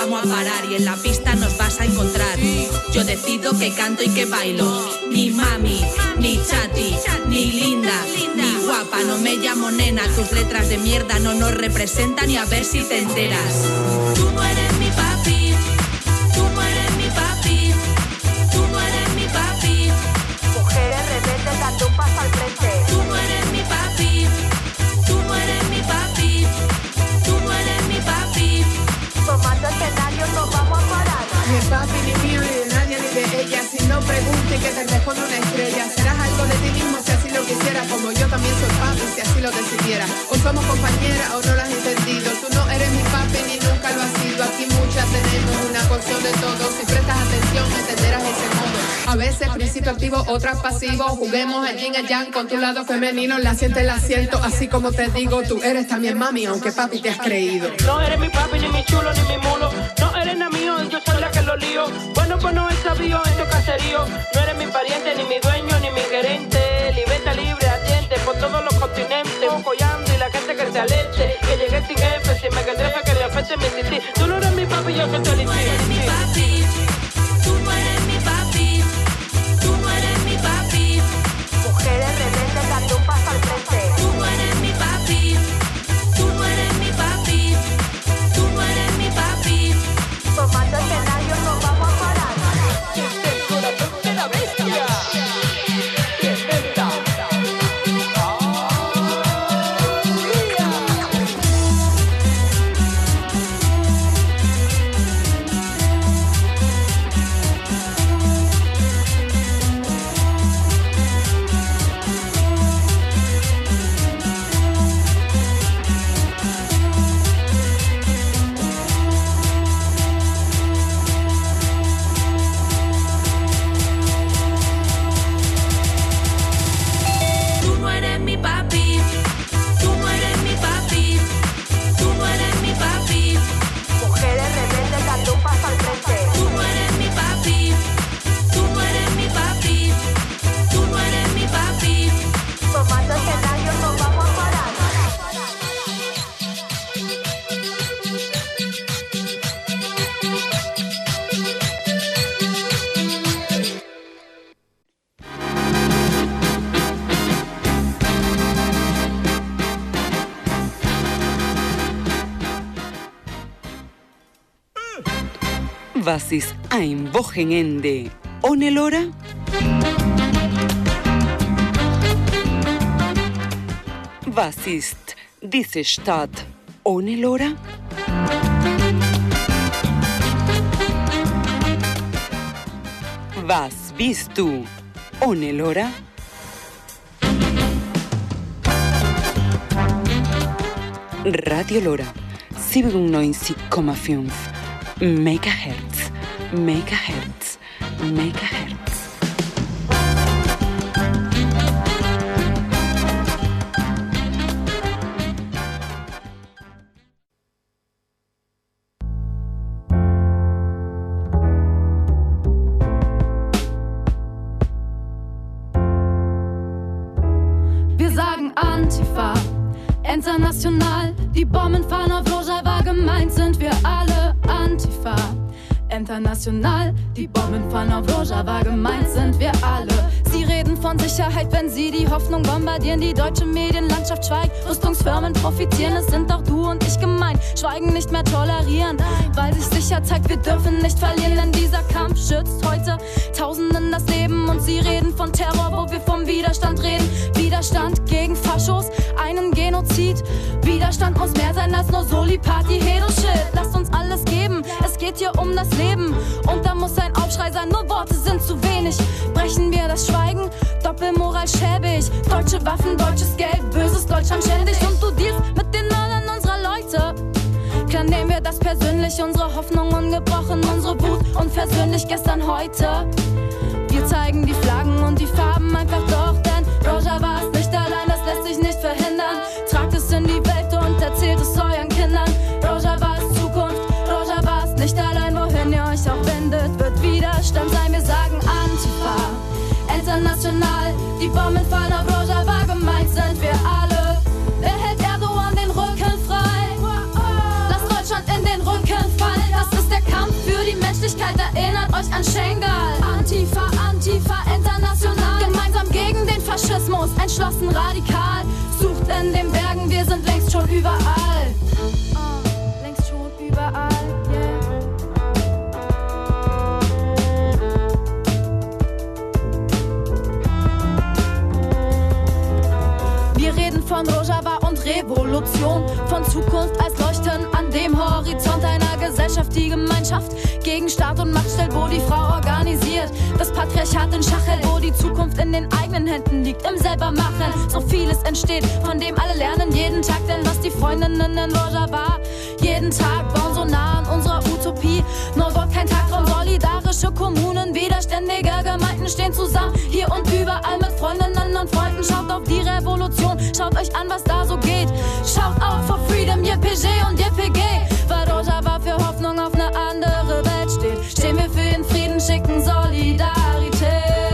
vamos a parar y en la pista nos vas a encontrar. Yo decido que canto y que bailo. Ni mami, ni chati, ni linda, ni guapa. No me llamo nena, tus letras de mierda no nos representan y a ver si te enteras. Tú no eres mi papi, tú no eres mi papi, tú no eres mi papi. Mujeres rebeldes dando un paso al frente. Tú no eres mi papi, tú no eres mi papi, tú no eres mi papi. Tomando escenarios nos vamos a parar. Ni papi, ni mío, ni de nadie, ni de ella. Si no pregunte que te responda una estrella. Serás algo de ti mismo si así lo quisieras. Como yo también soy papi si así lo decidiera. O somos compañeras o no lo has entendido. Tú no eres mi papi ni nunca lo has sido. Aquí muchas tenemos una porción de todo. Si prestas atención entenderás ese modo. A veces principio activo, otras pasivo. Juguemos al yin al yang con tu lado femenino. La siente, la siento, así como te digo. Tú eres también mami, aunque papi te has creído. No eres mi papi, ni mi chulo, ni mi mulo. No eres nada mío, yo soy la que lo lío. Bueno, pues no es sabio en tu caserío. No eres mi pariente, ni mi dueño, ni mi gerente. Libertad libre, atiende por todos los continentes. Follando y la gente que se aleche. Que llegué sin jefe, si me quedé que le afecte mi tití. Tú no eres mi papi, yo soy tu Tú no eres mi papi, tú no eres mi papi, tú no eres mi papi. Mujeres rebeldes dando un paso al frente. Tú no eres mi papi, tú no eres mi papi, tú no eres mi papi. Tomando escenarios nos vamos a parar. El corazón de la bestia. Tremenda. Tú no eres mi papi, tú no eres mi papi, tú no eres mi papi. Mujeres rebeldes dando un paso al frente. Tú no eres mi papi, tú no eres mi papi, tú no eres mi papi. Tomando escenarios nos vamos a parar. Was ist ein Wochenende ohne Lora? Was ist diese Stadt ohne Lora? Was bist du ohne Lora? Radio Lora 97,5 Megahertz, Megahertz, Megahertz. Wir sagen Antifa, international. Die Bomben fahren auf Rojava, gemeint sind wir alle Antifa. International, die Bomben fahren auf Rojava, gemeint sind wir alle. Sie reden von Sicherheit, wenn sie die Hoffnung bombardieren. Die deutsche Medienlandschaft schweigt, Rüstungsfirmen profitieren. Es sind auch du und ich gemeint, Schweigen nicht mehr tolerieren, weil sich sicher zeigt, wir dürfen nicht verlieren. Denn dieser Kampf schützt heute Tausenden das Leben. Und sie reden von Terror, wo wir vom Widerstand reden. Widerstand gegen Faschos, einen Genozid. Widerstand muss mehr sein als nur Soli, Party, Hedo-Shit. Lasst uns alles geben, es geht hier um das Leben. Und da muss ein Aufschrei sein, nur Worte sind zu wenig. Brechen wir das Schweigen, Doppelmoral schäbig. Deutsche Waffen, deutsches Geld, böses Deutschland ständig. Und du dealst mit den Mördern unserer Leute. Klar nehmen wir das persönlich, unsere Hoffnung ungebrochen, unsere Wut unversöhnlich gestern, heute. Wir zeigen die Flaggen und die Farben einfach doch, denn Rojava ist nicht allein, das lässt sich nicht verhindern. Tragt es in die Welt und erzählt es euren Kindern. Rojava ist Zukunft, Rojava ist nicht allein, wohin ihr euch auch wendet, wird Widerstand sein. Wir sagen Antifa, international, die Bomben fallen auf Rojava, gemeint sind wir alle. Wer hält Erdogan den Rücken frei? Lass Deutschland in den Rücken fallen, das ist der Faschismus, entschlossen radikal. Sucht in den Bergen, wir sind längst schon überall. Längst schon überall, yeah. Wir reden von Rojava und Revolution, von Zukunft als Leuchten an dem Horizont einer Gesellschaft, die Gemeinschaft gegen Staat und Macht stellt, wo die Frau organisiert, das Patriarchat in Schach hält, wo die Zukunft in den eigenen Händen liegt, im Selbermachen. So vieles entsteht, von dem alle lernen jeden Tag, denn was die Freundinnen in Rojava jeden Tag bauen, so nah an unserer Utopie. Nur dort kein Tagtraum, solidarische Kommunen, widerständige Gemeinden stehen zusammen, hier und überall mit Freundinnen und Freunden. Schaut auf die Revolution, schaut euch an, was da so geht. Schaut auf for freedom, YPG und YPG. Weil Rojava für Hoffnung auf eine andere Welt steht. Stehen wir für den Frieden, schicken Solidarität.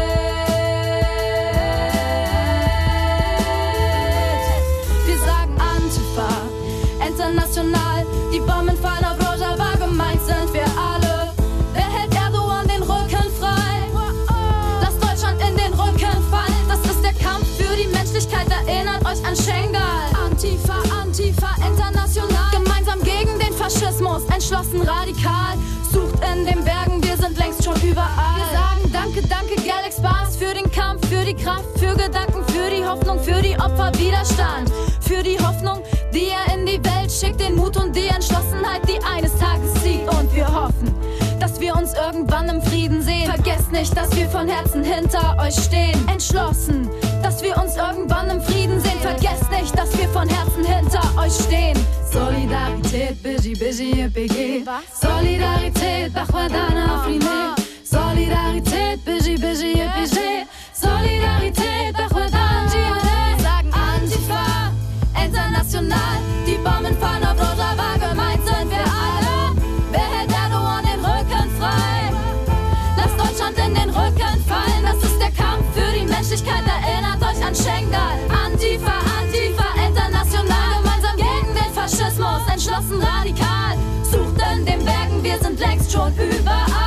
Wir sagen Antifa, international. Die Bomben fallen auf Rojava, gemeint sind wir alle. Wer hält Erdogan den Rücken frei? Lasst Deutschland in den Rücken fallen. Das ist der Kampf für die Menschlichkeit, erinnert euch an Schengal. Antifa, Antifa, international. Gemeinsam gegen den Faschismus, entschlossen radikal. Sucht in den Bergen, wir sind längst schon überall. Wir sagen danke, danke, Galax Bars für den Kampf, für die Kraft, für Gedanken, für die Hoffnung, für die Opfer, Widerstand. Für die Hoffnung, die er in die Welt schickt, den Mut und die Entschlossenheit, die eines Tages siegt. Und wir hoffen, dass wir uns irgendwann im Frieden sehen. Vergesst nicht, dass wir von Herzen hinter euch stehen. Entschlossen, dass wir uns irgendwann im Frieden sehen. Vergesst nicht, dass wir von Herzen hinter euch stehen. Solidarität, Biji, Biji, YPG. Solidarität, Bachwadana, Afrine. Solidarität, Biji, Biji, YPG. Solidarität, Bachwadana, Jihane. Sagen Antifa, international. Die Bomben fallen auf Rojava, gemeint sind wir alle. Wer hält Erdogan den Rücken frei? Lasst Deutschland in den Rücken fallen. Das ist der Kampf für die Menschlichkeit, erinnert euch an Schengal. Antifa, Antifa, international. Gemeinsam gegen den Faschismus, entschlossen radikal. Sucht in den Bergen, wir sind längst schon überall.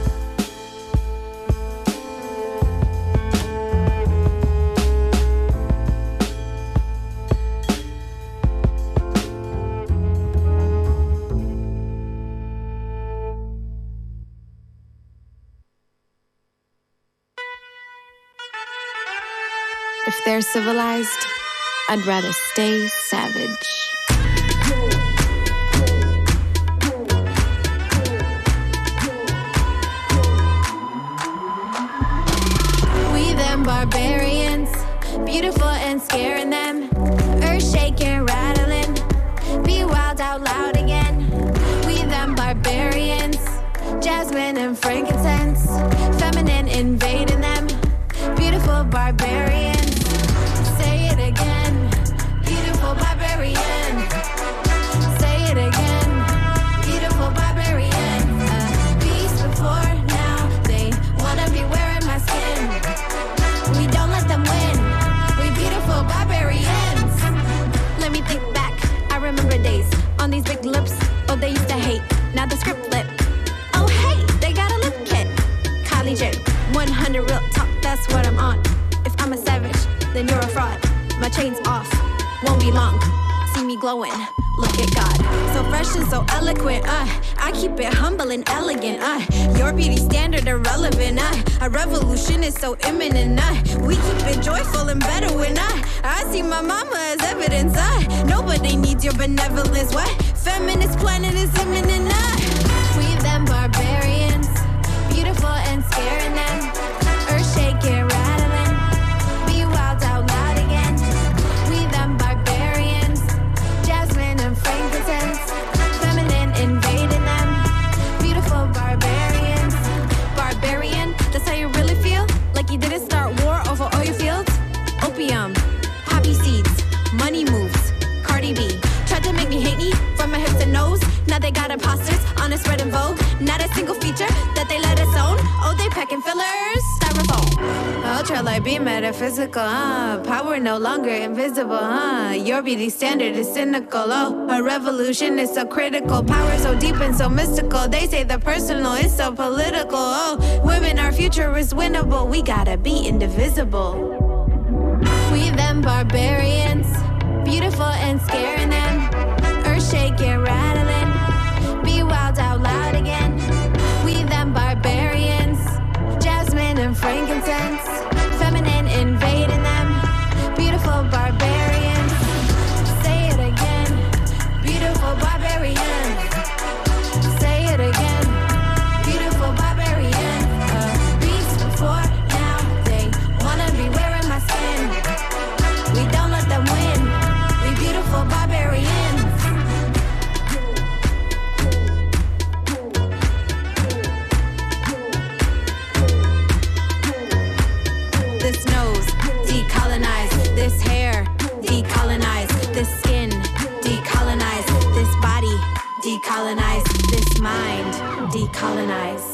If they're civilized, I'd rather stay savage. We them barbarians, beautiful and scaring them. Earth shaking, rattling, be wild out loud again. We them barbarians, jasmine and frankincense, feminine invading them. Beautiful barbarians. Say it again. Beautiful barbarian. Say it again. Beautiful barbarian. Beast before now. They wanna be wearing my skin. We don't let them win. We beautiful barbarians. Let me think back. I remember days on these big lips. Oh, they used to hate. Now the script lit. Oh, hey, they got a lip kit. Kylie J. 100 real talk, that's what I'm on. If I'm a savage, then you're a fraud. My chain's off, won't be long. See me glowing, look at God. So fresh and so eloquent, I keep it humble and elegant, Your beauty standard irrelevant, A revolution is so imminent, We keep it joyful and better when I see my mama as evidence, Nobody needs your benevolence, what? Feminist planet is imminent, We them barbarians, beautiful and scaring them. Earth shaking, rattling, be wild out loud again. We them barbarians, jasmine and frankincense, feminine invading them. Beautiful barbarians, barbarian. That's how you really feel? Like you didn't start war over oil fields? Opium, poppy seeds, money moves. Cardi B tried to make me hate me from my hips and nose. Now they got imposters on a spread in Vogue. Not a single feature that they let us own. Oh, they packing fillers, styrofoam. Ultralight be metaphysical, Power no longer invisible, Your beauty standard is cynical, oh. A revolution is so critical. Power so deep and so mystical. They say the personal is so political, oh. Women, our future is winnable. We gotta be indivisible. them barbarians, beautiful and scaring them, earth shaking, rattling, be wild out loud again. We them barbarians, jasmine and frankincense, feminine invading them, beautiful barbarians. Say it again, beautiful barbarians. Say it again, beautiful barbarians. Beasts before now, they wanna be wearing my skin. We don't let them win, we beautiful barbarians. This nose, decolonize. This hair, decolonize. This skin, decolonize. This body, decolonize. This mind, decolonize.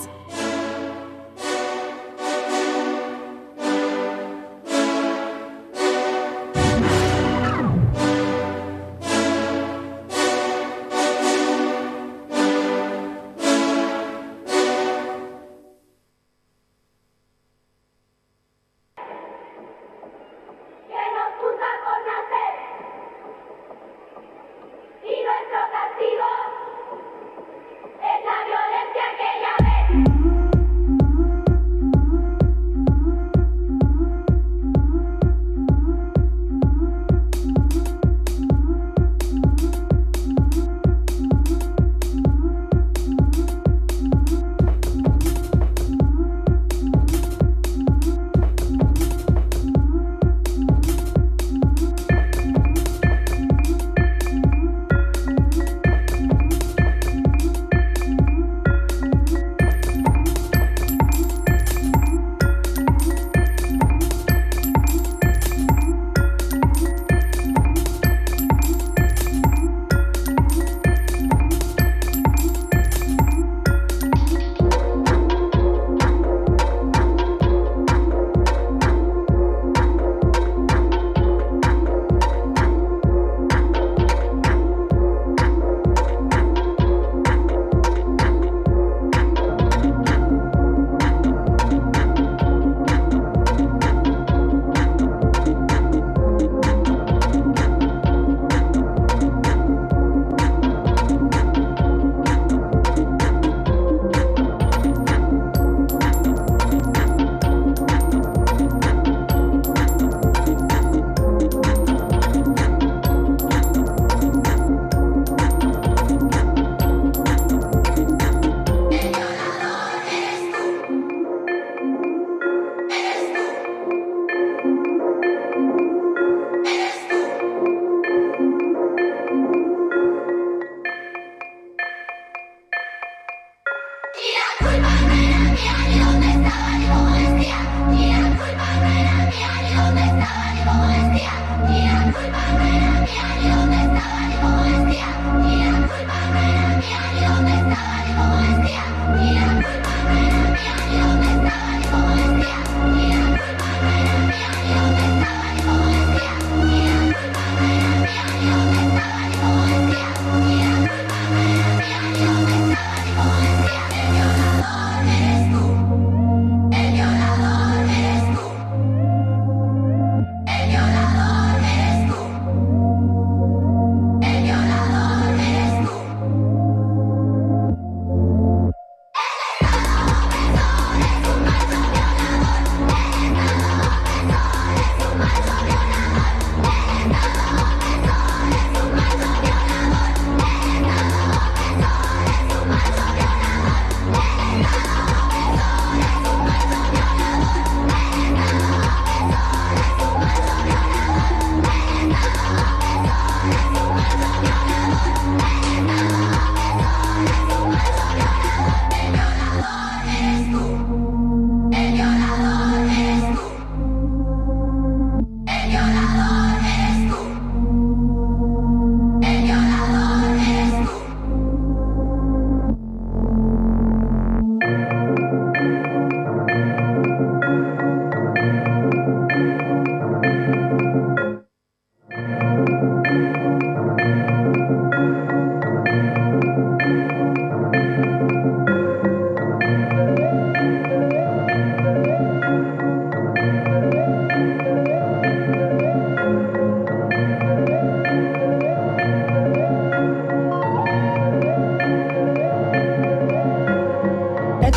El violador eres tú.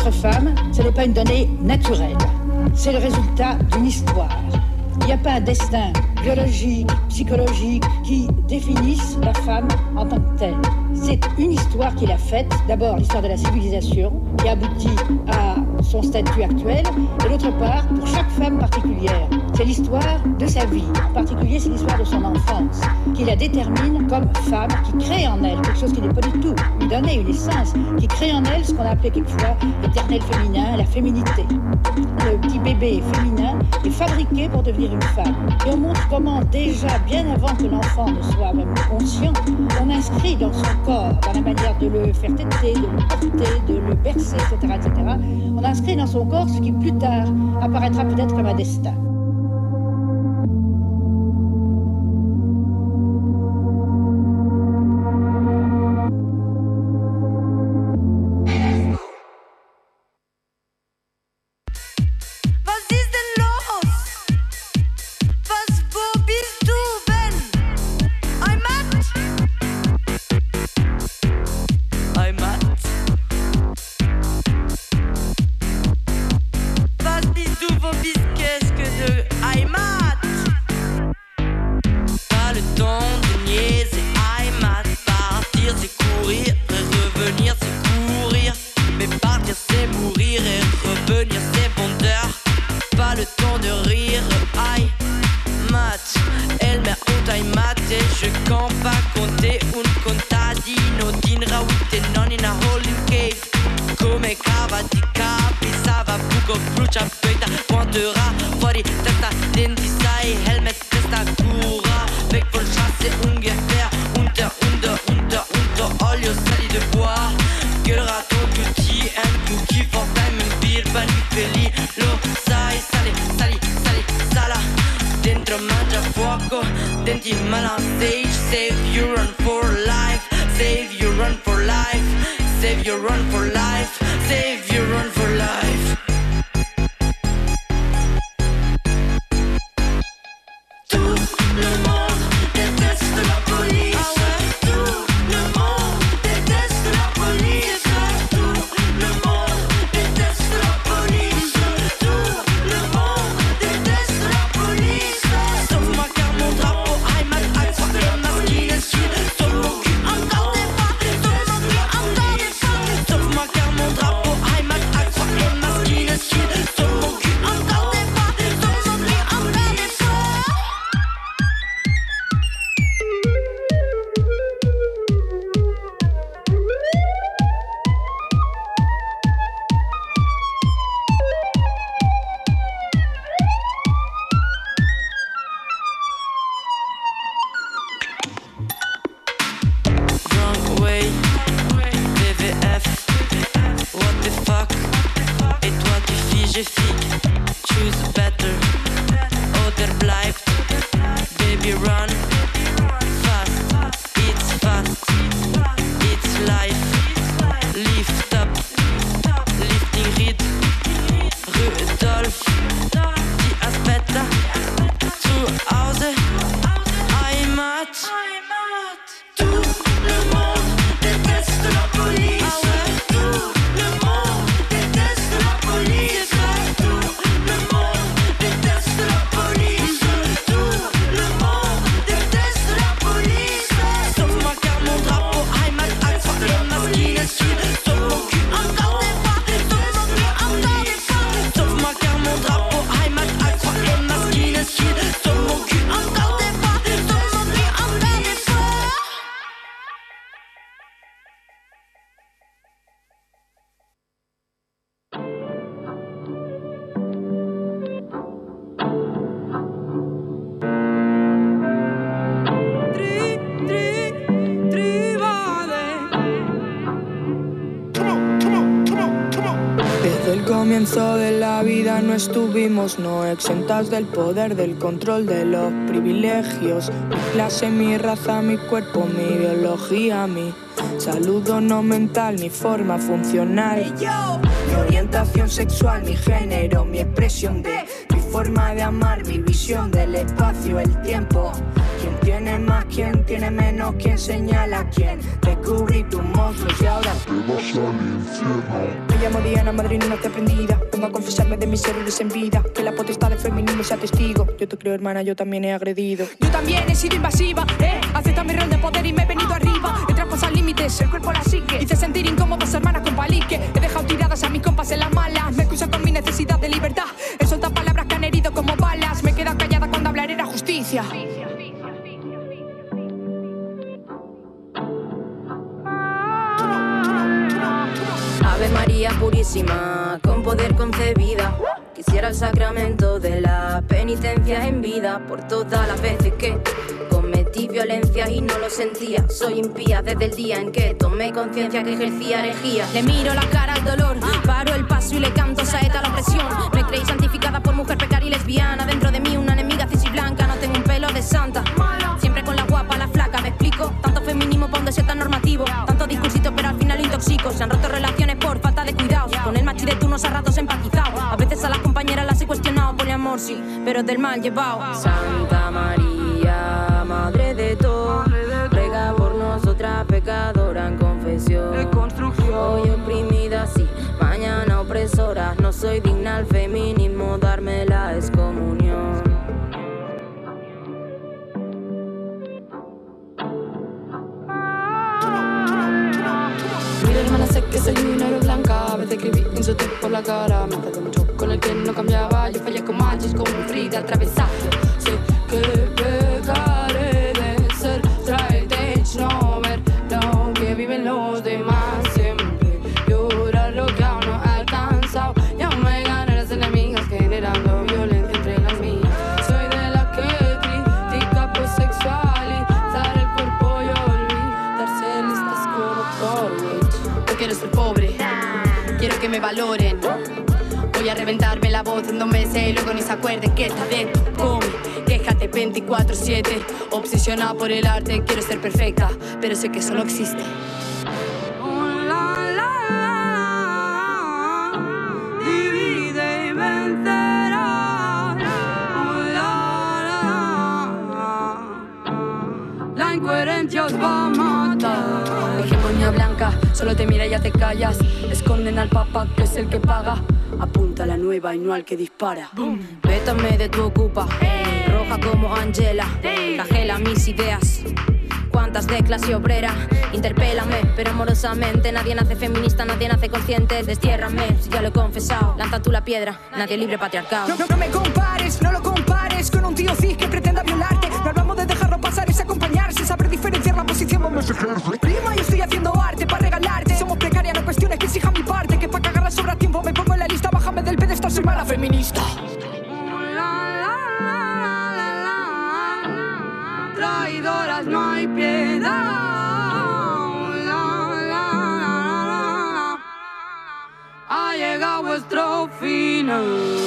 Être femme, ce n'est pas une donnée naturelle. C'est le résultat d'une histoire. Il n'y a pas un destin biologique, psychologique qui définisse la femme en tant que telle. C'est une histoire qu'il a faite. D'abord, l'histoire de la civilisation qui aboutit à son statut actuel. Et d'autre part, pour chaque femme particulière, c'est l'histoire de sa vie. En particulier, c'est l'histoire de son enfance qui la détermine comme femme, qui crée en elle quelque chose qui n'est pas du tout lui donner une essence, qui crée en elle ce qu'on a appelé quelquefois l'éternel féminin, la féminité. Le petit bébé féminin est fabriqué pour devenir une femme. Et on montre comment déjà, bien avant que l'enfant ne soit même conscient, on inscrit dans son corps, dans la manière de le faire téter, de le porter, de le bercer, etc., on inscrit dans son corps ce qui plus tard apparaîtra peut-être comme un destin. De la vida no estuvimos no exentas del poder, del control de los privilegios. Mi clase, mi raza, mi cuerpo, mi biología, mi salud no mental, mi forma funcional, mi orientación sexual, mi género, mi expresión de mi forma de amar, mi visión del espacio, el tiempo. ¿Quién tiene más, quién tiene menos, quién señala a quién? Descubrí tus monstruos y ahora te vas al infierno. Me llamo Diana, madre, no te aprendida. Vengo a confesarme de mis errores en vida. Que la potestad del feminismo sea testigo. Yo te creo, hermana, yo también he agredido. Yo también he sido invasiva, acepta mi rol de poder y me he venido arriba. He traspasado límites, el cuerpo la psique. Hice sentir incómodas hermanas con palique. He dejado tiradas a mis compas en las malas. Me excuso con mi necesidad de libertad. He soltado palabras que han herido como balas. Me he quedado callada cuando hablaré era justicia. Ave María purísima, con poder concebida. Quisiera el sacramento de la penitencia en vida por todas las veces que cometí violencia y no lo sentía. Soy impía desde el día en que tomé conciencia que ejercía herejía. Le miro la cara al dolor, paro el paso y le canto saeta a la opresión. Me creí santificada por mujer precaria y lesbiana. Dentro de mí una enemiga cis y blanca. No tengo un pelo de santa, siempre con la guapa, la flaca. ¿Me explico? Tanto feminismo pa' un deseo tan normativo. Tanto discursito pero al final lo intoxico. Se han roto relaciones por falta de cuidados. Con el machi de turnos a ratos empatizado. A veces a las compañeras las he cuestionado. Poliamor sí, pero del mal llevado. Santa María, madre de todo, ruega por nosotras pecadora en confesión. Hoy oprimida sí, mañana opresora. No soy digna al feminismo, darme la excomunión. Mira hermana, sé que soy una héroe blanca. A veces escribí insultos por la cara. Me tardé mucho con el que no cambiaba. Yo fallé con machos como Frida atravesada. Sé que pecaré de ser straight edge, no ver lo que viven los demás. Siempre llorar lo que aún no he alcanzado. Ya me gané las enemigas generando violencia entre las mías. Soy de la que critica por sexualizar el cuerpo y olvidarse listas como Corwich. No quiero ser pobre, quiero que me valoren. Voy a reventarme la voz en 2 meses y luego ni se acuerden que está dentro. Come, quéjate 24/7. Obsesionada por el arte, quiero ser perfecta, pero sé que eso no existe. Divide y vencerás. La incoherencia os va a matar. Hegemonía blanca, solo te mira y ya te callas. Esconden al papa que es el que paga. Apunta a la nueva y no al que dispara. Vétame de tu ocupa, roja como Angela. Flagela mis ideas. Cuántas de clase obrera, interpélame, pero amorosamente. Nadie nace feminista, nadie nace consciente. Destiérrame, si ya lo he confesado. Lanza tú la piedra, nadie libre patriarcado. No me compares, no lo compares con un tío cis que pretenda violarte. No hablamos de dejarlo pasar, es acompañarse. Saber diferenciar la posición, vamos a ejercer. Prima, yo estoy haciendo arte para regalarte. Somos precarias, no cuestiones que exijan mi parte. Que pa' cagar la sobra tiempo me pongo en la lista. Bájame del pedestal, soy mala feminista. Traidoras no hay piedad. Ha llegado vuestro final.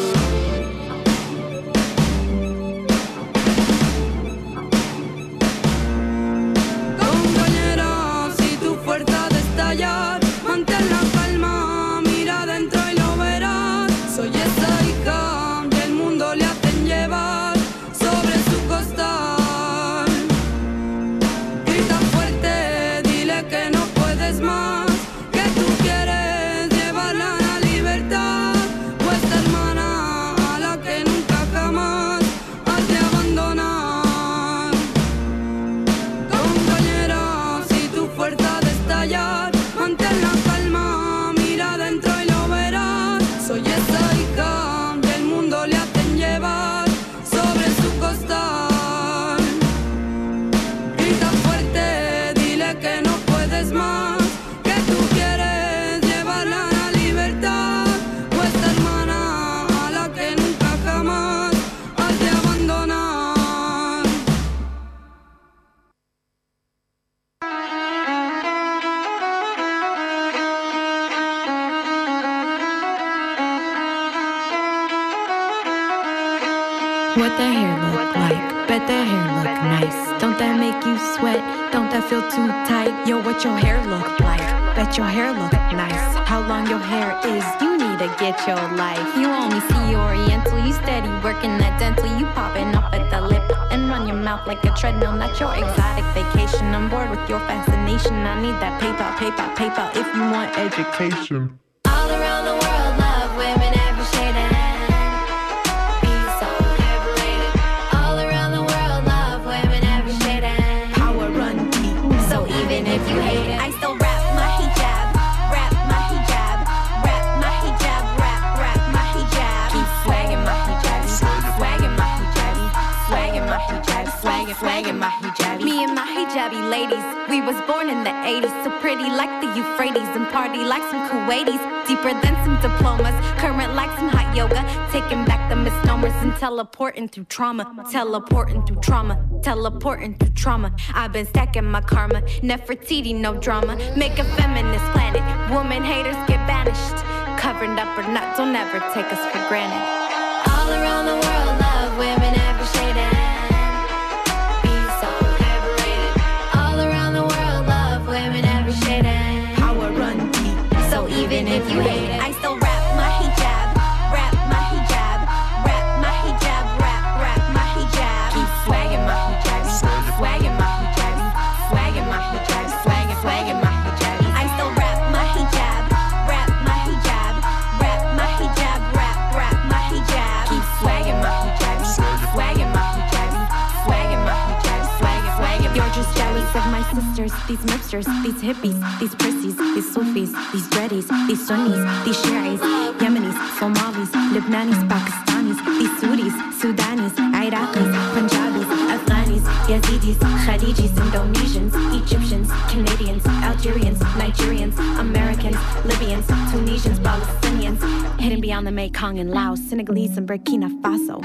Compañera, si tu fuerza de estallar, mantén la calma, mira dentro y lo verás. Soy esa hija que el mundo le hacen llevar sobre su costal. Grita fuerte, dile que no puedes más, que tú quieres llevarla a la libertad. Vuestra hermana a la que nunca jamás has de abandonar. Compañera, si tu fuerza de estallar, mantén la calma, mira dentro y lo verás. Soy esa hija que el mundo le hacen llevar sobre su costal. Grita fuerte, dile que no puedes más, que tú quieres llevarla a la libertad. Vuestra hermana a la que nunca jamás has de abandonar. What the hair look like? Bet that hair look nice. Don't that make you sweat? Don't that feel too tight? Yo, what your hair look like? Bet your hair look nice. How long your hair is, you need to get your life. You only see Oriental, you steady working that dental. You popping up at the lip and run your mouth like a treadmill. Not your exotic vacation, I'm bored with your fascination. I need that paper, paper, paper if you want education. All around the world, love women every shade and be so liberated. All around the world, love women every shade and power run deep. So even if you hate it, I still rap my hijab, rap my hijab, rap my hijab, rap my hijab. Keep swagging my hijab, swagging my hijab, swagging my hijab, swagging my hijab. Me and my hijabi ladies, we was born in the 80s, so pretty like the Euphrates and party like some Kuwaitis, deeper than some diplomas, current like some hot yoga, taking back the misnomers and teleporting through trauma, teleporting through trauma, teleporting through trauma. I've been stacking my karma, Nefertiti, no drama, make a feminist planet, woman haters get banished, covered up or not, don't ever take us for granted. All around the world, love women every shade and be so liberated. All around the world, love women every shade and power run deep. so even if you hate it, I still rap my hijab, rap my hijab, rap my hijab, rap my hijab. Keep swagging my hijab, swagging my hijab, swagging my hijab, swagging my hijab. I still rap my hijab, rap my hijab, rap my hijab, rap my hijab. Keep swagging my hijab, swagging my hijab, swagging my hijab, swagging. You're just jealous of my sisters, these mipsters, these hippies, these prissies, these Sufis, these dreadies, these Sunnis, these Shi'is, Yemenis, Somalis, Lebanis, Pakistanis, these Sudis, Sudanis, Iraqis, Punjabis, Afghanis, Yazidis, Khalijis, Indonesians, Egyptians, Canadians, Algerians, Nigerians, Americans, Libyans, Tunisians, Palestinians, hidden beyond the Mekong and Laos, Senegalese and Burkina Faso.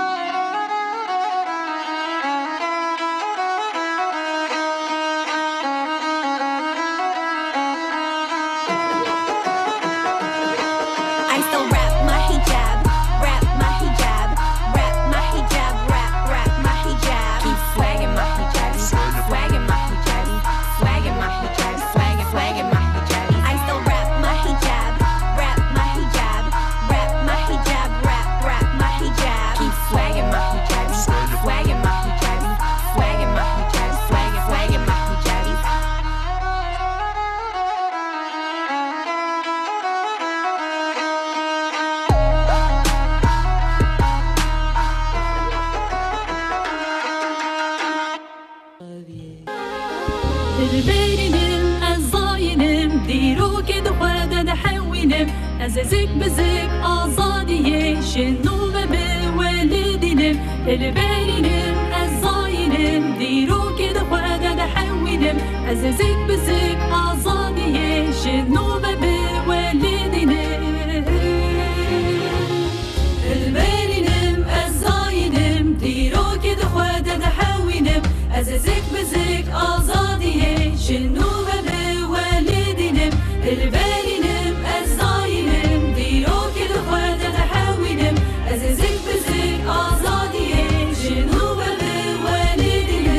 I still rap my hijab, rap my hijab, rap my hijab, rap my hijab. Keep swagging my hijab, swagging my hijab, swagging my hijab, swagging my hijab. I still rap my hijab, rap my hijab, rap my hijab, rap my hijab. Keep swagging my hijab, swagging my hijab, swagging my hijab, swagging my hijab. البيرنم الظاينم ديرو كده خواده دحوينم أزازك بزك أزادية شنو بوالدينم البيرنم الظاينم ديرو كده خواده دحوينم أزازك بزك أزادية شنو بوالدينم البيرنم الظاينم ديرو كده خواده دحوينم أزازك بزك أزادية شنو بوالدينم البيرنم الظاينم ديرو كده خواده دحوينم أزازك بزك أزادية شنو بوالدينم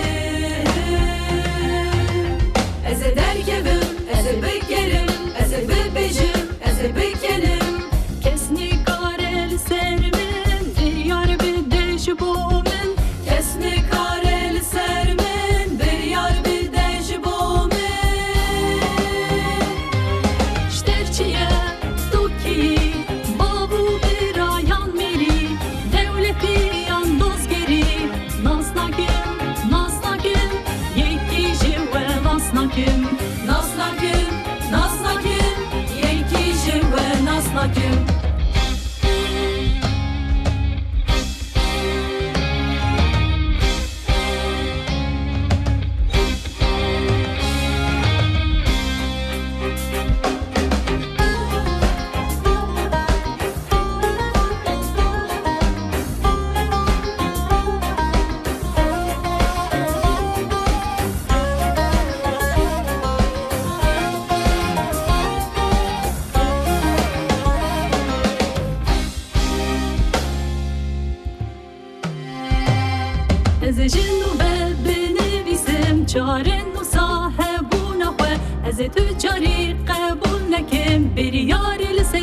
أزا دركبم أزا بكرم أزا ببجم أزا بكلم كسني كارل سرمن ديار بدش بومن كسني كارل سرمن بريار بدش بومن شترچيا توكي بابو برايان ميري دولتي ياندوزگري ناسناكم ناسناكم يكي جوا ناسناكم ناسناكم ناسناكم يكي جوا ناسناكم از تجاری قبول نکن بری یاری